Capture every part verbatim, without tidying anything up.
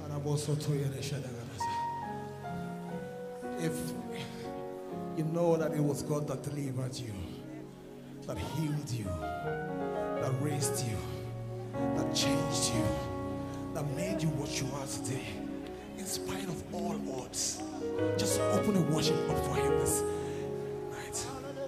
If you know that it was God that delivered you, that healed you, that raised you, that changed you, that made you what you are today, in spite of all odds, just open a worship up for Him this night.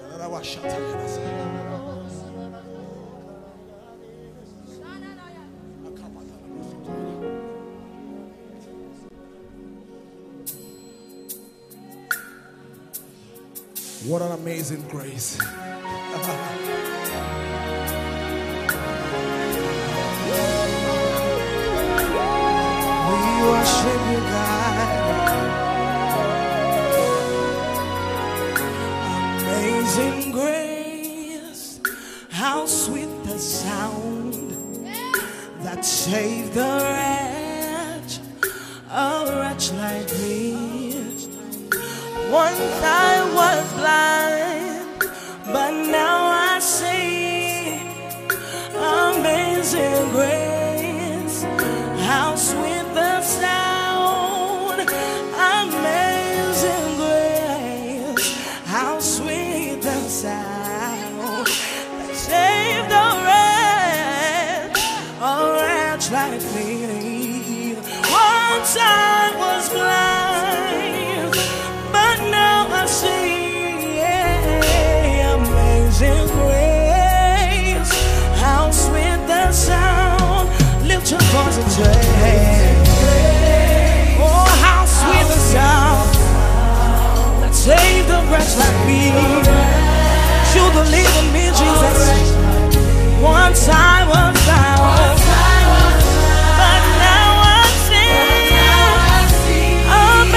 What an amazing grace. We worship you, God. Amazing grace, how sweet the sound that saved the wretch, a wretch like me. Once I was blind, but now I see. Amazing grace, how sweet the sound. Amazing grace, how sweet the sound that saved a wretch, a wretch like me. Once I was blind, but now I see. Yeah, amazing grace, how sweet the sound. Lift your voice and say, oh, how sweet the sound that saved a wretch like me. You believe in me, Jesus. Once I was bound, but now I see.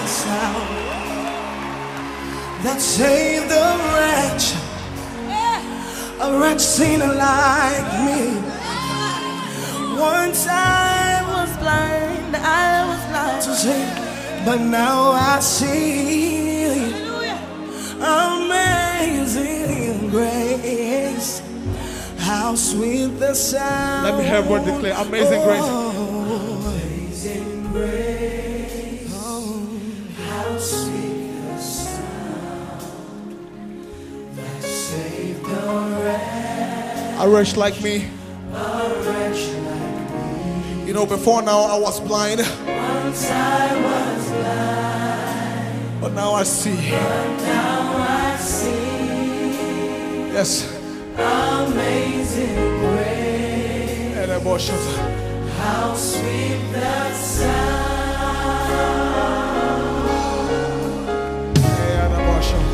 sound that saved a wretch, a wretch sinner like me. Once I was blind, I was blind to sin, but now I see. Amazing grace, how sweet the sound. Let me hear everyone declare amazing grace. Oh, amazing grace, oh, how sweet the sound that saved a wretch, A wretch like me. a wretch like me. You know, before now I was blind, Once I was blind, but now I see. but now I see. Yes. Amazing grace, And I was shut. how sweet the sound. And I was shut.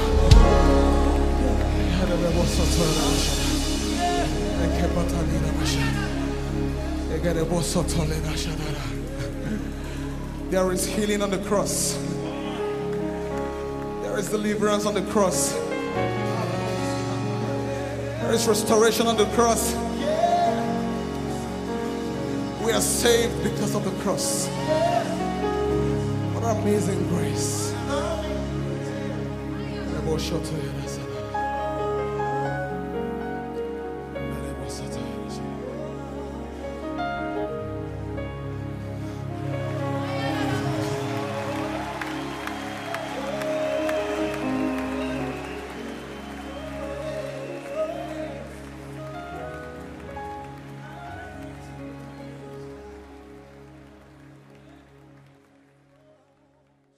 And I was shut. And I kept on in the shut. And I was shut. There is healing on the cross. There is deliverance on the cross. There is restoration on the cross. We are saved because of the cross. What an amazing grace.